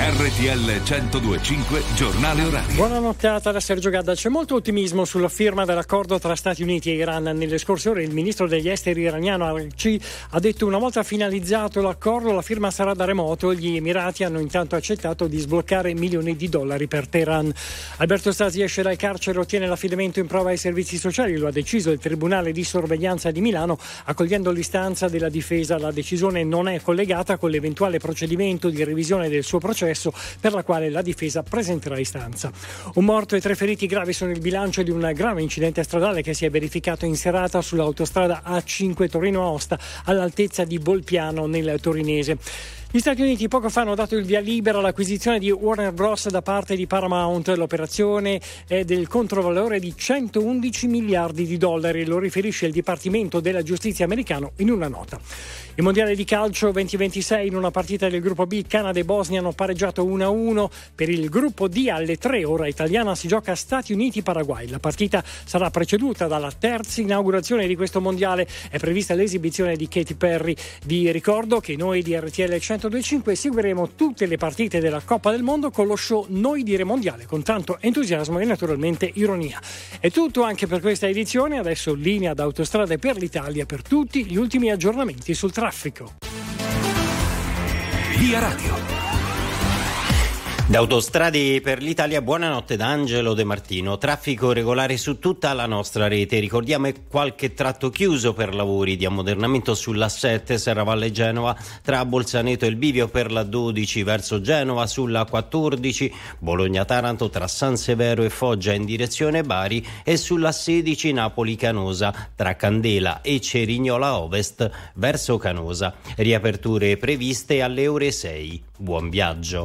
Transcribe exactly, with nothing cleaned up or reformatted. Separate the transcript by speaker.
Speaker 1: R T L centodue e cinque giornale orario.
Speaker 2: Buona nottata da Sergio Gadda. C'è molto ottimismo sulla firma dell'accordo tra Stati Uniti e Iran. Nelle scorse ore il ministro degli esteri iraniano Araghchi ha detto: una volta finalizzato l'accordo la firma sarà da remoto. Gli Emirati hanno intanto accettato di sbloccare milioni di dollari per Teheran. Alberto Stasi esce dal carcere, ottiene l'affidamento in prova ai servizi sociali. Lo ha deciso il Tribunale di Sorveglianza di Milano, accogliendo l'istanza della difesa. La decisione non è collegata con l'eventuale procedimento di revisione del suo processo, per la quale la difesa presenterà istanza. Un morto e tre feriti gravi sono il bilancio di un grave incidente stradale che si è verificato in serata sull'autostrada A cinque Torino-Aosta all'altezza di Bolpiano nel torinese. Gli Stati Uniti poco fa hanno dato il via libera all'acquisizione di Warner Bros. Da parte di Paramount. L'operazione è del controvalore di centoundici miliardi di dollari, lo riferisce il Dipartimento della Giustizia americano in una nota. Il mondiale di calcio duemilaventisei, in una partita del gruppo B, Canada e Bosnia hanno pareggiato uno a uno. Per il gruppo D alle tre ora italiana si gioca Stati Uniti-Paraguay. La partita sarà preceduta dalla terza inaugurazione di questo mondiale. È prevista l'esibizione di Katy Perry. Vi ricordo che noi di R T L centodue e cinque seguiremo tutte le partite della Coppa del Mondo con lo show Noi Dire Mondiale, con tanto entusiasmo e naturalmente ironia. È tutto anche per questa edizione. Adesso linea da Autostrade per l'Italia per tutti gli ultimi aggiornamenti sul traffico.
Speaker 1: Via Radio.
Speaker 3: Da Autostrade per l'Italia, buonanotte da Angelo De Martino. Traffico regolare su tutta la nostra rete. Ricordiamo qualche tratto chiuso per lavori di ammodernamento sull'A sette Serravalle Genova, tra Bolzaneto e il bivio per la dodici verso Genova, sulla quattordici Bologna-Taranto tra San Severo e Foggia in direzione Bari, e sulla sedici Napoli-Canosa tra Candela e Cerignola Ovest verso Canosa. Riaperture previste alle ore sei. Buon viaggio.